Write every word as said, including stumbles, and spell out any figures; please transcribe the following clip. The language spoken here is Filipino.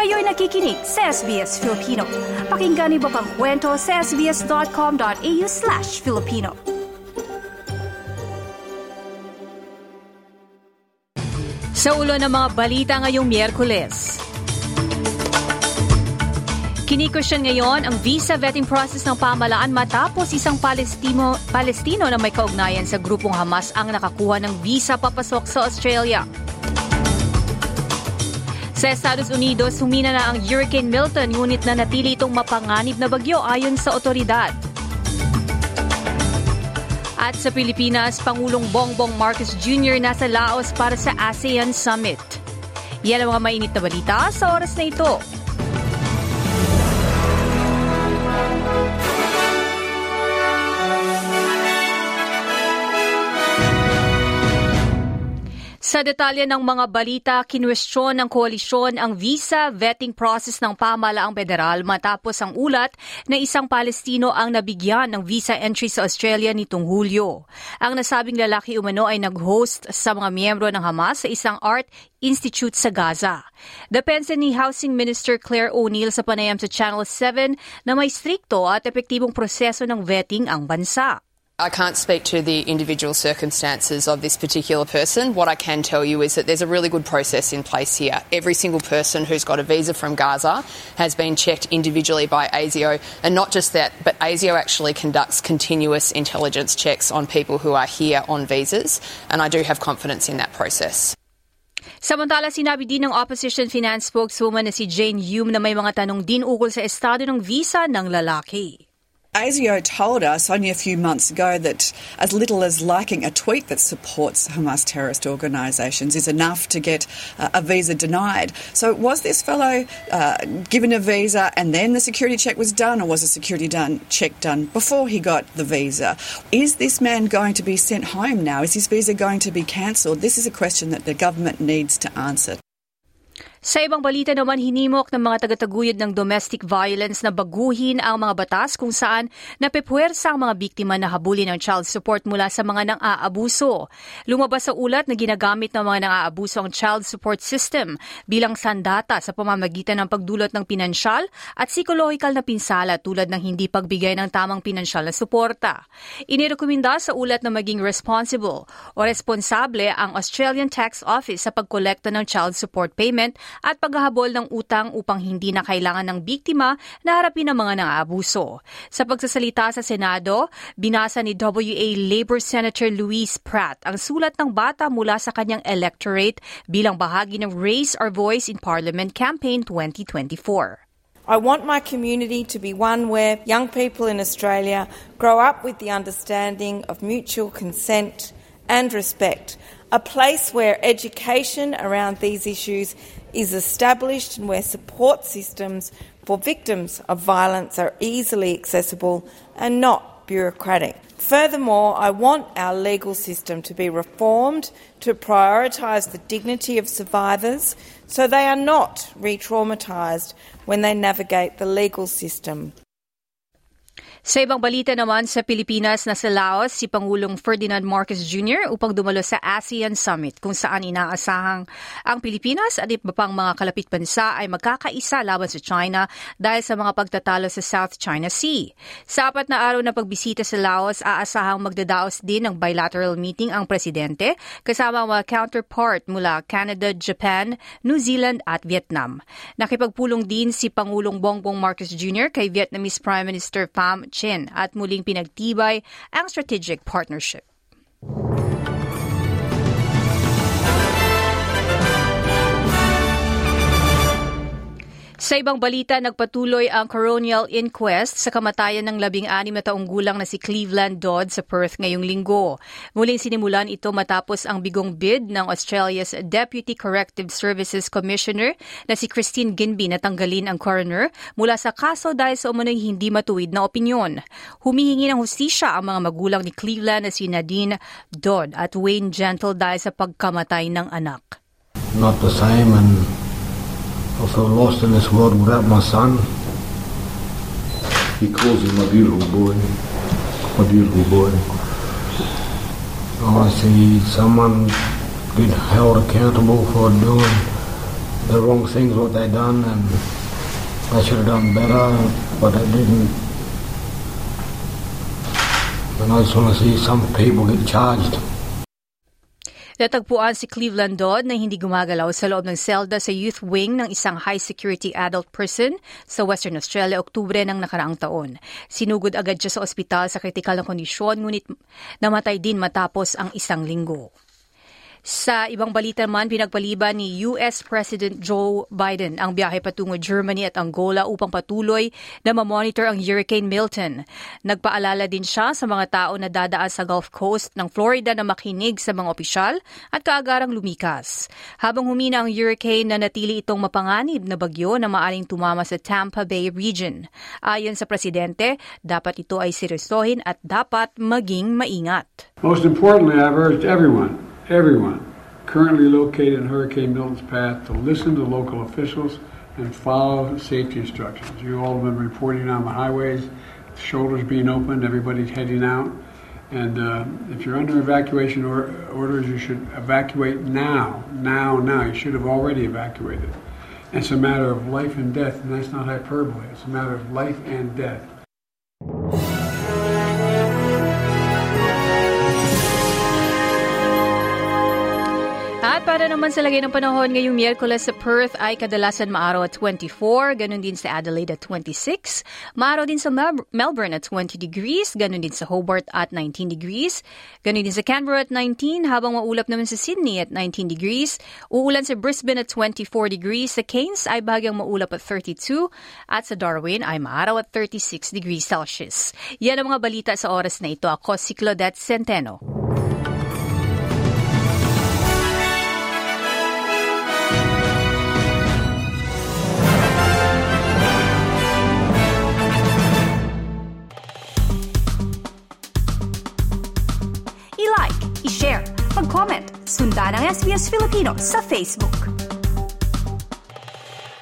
Kayo'y nakikinig sa S B S Filipino. Pakinggan niyo pa ang kwento sa sbs.com.au slash Filipino. Sa ulo ng mga balita ngayong Miyerkules. Kinikwestiyon ngayon ang visa vetting process ng pamahalaan matapos isang Palestino, Palestino na may kaugnayan sa grupong Hamas ang nakakuha ng visa papasok sa Australia. Sa Estados Unidos, humina na ang Hurricane Milton ngunit na natili itong mapanganib na bagyo ayon sa otoridad. At sa Pilipinas, Pangulong Bongbong Marcos Junior nasa Laos para sa ASEAN Summit. Yan ang mga mainit na balita sa oras na ito. Sa detalye ng mga balita, kinwestiyon ng koalisyon ang visa vetting process ng pamahalaang federal matapos ang ulat na isang Palestino ang nabigyan ng visa entry sa Australia nitong Hulyo. Ang nasabing lalaki umano ay nag-host sa mga miyembro ng Hamas sa isang art institute sa Gaza. Depensa ni Housing Minister Claire O'Neil sa panayam sa Channel seven na may strikto at epektibong proseso ng vetting ang bansa. I can't speak to the individual circumstances of this particular person. What I can tell you is that there's a really good process in place here. Every single person who's got a visa from Gaza has been checked individually by ASIO, and not just that, but ASIO actually conducts continuous intelligence checks on people who are here on visas, and I do have confidence in that process. Samantala, sinabi din ng opposition finance spokeswoman na si Jane Hume na may mga tanong din ukol sa estado ng visa ng lalaki. ASIO told us only a few months ago that as little as liking a tweet that supports Hamas terrorist organisations is enough to get uh, a visa denied. So was this fellow uh, given a visa and then the security check was done, or was a security done, check done before he got the visa? Is this man going to be sent home now? Is his visa going to be cancelled? This is a question that the government needs to answer. Sa ibang balita naman, hinimok ng mga tagataguyod ng domestic violence na baguhin ang mga batas kung saan napepuwersa ang mga biktima na habulin ng child support mula sa mga nang-aabuso. Lumabas sa ulat na ginagamit ng mga nang-aabuso ang child support system bilang sandata sa pamamagitan ng pagdulot ng pinansyal at psikolohikal na pinsala tulad ng hindi pagbigay ng tamang pinansyal na suporta. Inirekomenda sa ulat na maging responsible o responsable ang Australian Tax Office sa pagkolekta ng child support payment at paghahabol ng utang upang hindi na kailangan ng biktima na harapin ang mga nang-aabuso. Sa pagsasalita sa Senado, binasa ni W A Labour Senator Louise Pratt ang sulat ng bata mula sa kanyang electorate bilang bahagi ng Raise Our Voice in Parliament Campaign twenty twenty-four. I want my community to be one where young people in Australia grow up with the understanding of mutual consent and respect, a place where education around these issues is established and where support systems for victims of violence are easily accessible and not bureaucratic. Furthermore, I want our legal system to be reformed to prioritise the dignity of survivors so they are not re-traumatised when they navigate the legal system. Sa ibang balita naman, sa Pilipinas na sa Laos, si Pangulong Ferdinand Marcos Junior upang dumalo sa ASEAN Summit kung saan inaasahang ang Pilipinas at iba pang mga kalapit bansa ay magkakaisa laban sa China dahil sa mga pagtatalo sa South China Sea. Sa apat na araw na pagbisita sa Laos, aasahang magdadaos din ng bilateral meeting ang presidente kasama ang mga counterpart mula Canada, Japan, New Zealand at Vietnam. Nakipagpulong din si Pangulong Bongbong Marcos Junior kay Vietnamese Prime Minister Pham Chin at muling pinagtibay ang strategic partnership. Sa ibang balita, nagpatuloy ang coronial inquest sa kamatayan ng labing-anim na taong gulang na si Cleveland Dodd sa Perth ngayong linggo. Muling sinimulan ito matapos ang bigong bid ng Australia's Deputy Corrective Services Commissioner na si Christine Ginby na tanggalin ang coroner mula sa kaso dahil sa umunoy hindi matuwid na opinyon. Humihingi ng hustisya ang mga magulang ni Cleveland na si Nadine Dodd at Wayne Gentle dahil sa pagkamatay ng anak. Not the same, and I feel lost in this world without my son. He calls him my beautiful boy, my beautiful boy. I see someone get held accountable for doing the wrong things what they done, and I should have done better, but I didn't. And I just want to see some people get charged. Natagpuan si Cleveland Dodd na hindi gumagalaw sa loob ng selda sa youth wing ng isang high-security adult prison sa Western Australia, Oktubre ng nakaraang taon. Sinugod agad siya sa ospital sa kritikal na kondisyon, ngunit namatay din matapos ang isang linggo. Sa ibang balita naman, pinagpaliban ni U S President Joe Biden ang biyahe patungo Germany at Angola upang patuloy na mamonitor ang Hurricane Milton. Nagpaalala din siya sa mga tao na dadaan sa Gulf Coast ng Florida na makinig sa mga opisyal at kaagarang lumikas. Habang humina ang hurricane, nanatili itong mapanganib na bagyo na maaring tumama sa Tampa Bay region. Ayon sa presidente, dapat ito ay seryosohin at dapat maging maingat. Most importantly, I've urged everyone Everyone currently located in Hurricane Milton's path to listen to local officials and follow safety instructions. You all have been reporting on the highways, shoulders being opened, everybody's heading out. And uh, if you're under evacuation or- orders, you should evacuate now, now, now. You should have already evacuated. It's a matter of life and death, and that's not hyperbole. It's a matter of life and death. At para naman sa lagay ng panahon ngayong Miyerkules sa Perth ay kadalasan maaraw at twenty-four, ganun din sa Adelaide at twenty-six, maaraw din sa Mel- Melbourne at twenty degrees, ganun din sa Hobart at nineteen degrees, ganun din sa Canberra at nineteen, habang maulap naman sa Sydney at nineteen degrees, uulan sa Brisbane at twenty-four degrees, sa Cairns ay bahagyang maulap at thirty-two, at sa Darwin ay maaraw at thirty-six degrees Celsius. Yan ang mga balita sa oras na ito. Ako si Claudette Centeno. I-like, i-share, mag-comment, sundan ang S B S Filipino sa Facebook.